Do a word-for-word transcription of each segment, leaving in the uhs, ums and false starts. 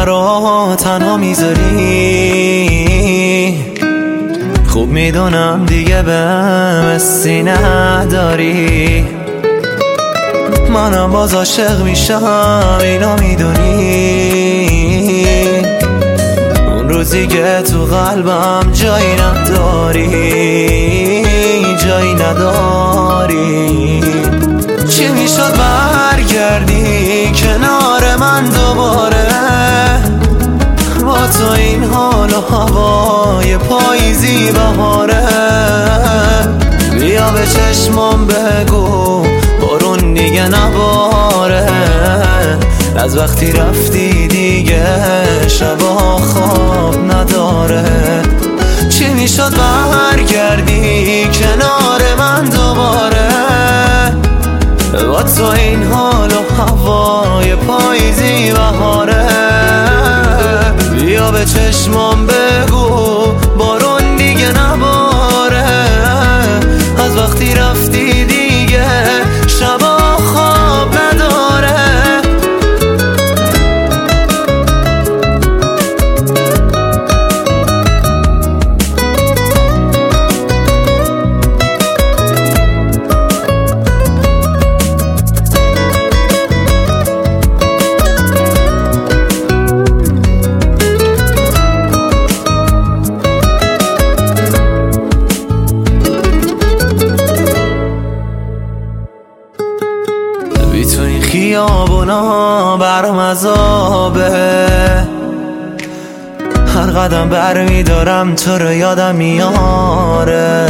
مرا تنها میذاری. خوب میدونم دیگه بهم حسی نداری، منم باز عاشق میشم اینو میدونی. اون روزی که تو قلبم جایی نداری، جایی نداری. چی میشد برگردی کنار من دوباره، با تو این حال و هوای پاییزی بهاره. بیا به چشمام بگو بارون دیگه نباره، از وقتی رفتی دیگه شبا خواب نداره. چی میشد برگردی کنار من دوباره، با تو این حال و هوای پاییزی بهاره. بیا به چشمام بگو بارون دیگه نباره، از وقتی رفتی دیگه شبا خواب نداره. بی تو این خیابونا برام عذابه، هر قدم بر میدارم تو رو یادم میاره.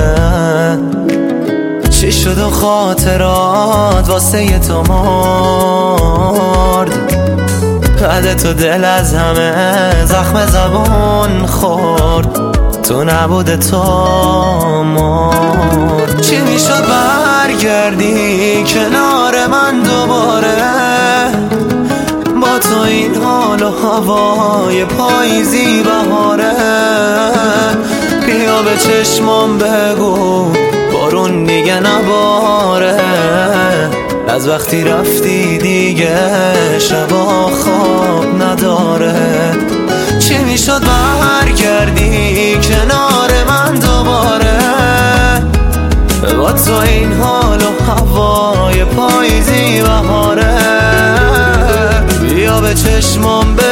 چی شد و خاطرات واسه تو مرد، بعد تو دل از همه زخم زبون خورد. تو نبوده تو مرد. چی میشد برگردی کنار من دوباره، با تو این حال و هوای پاییزی بهاره. بیا به چشمام بگو بارون دیگه نباره، از وقتی رفتی دیگه شبا خواب نداره. چی میشد برگردی کنار من دوباره، با تو این حال و هوای پاییزی بهاره. بیا به چشمام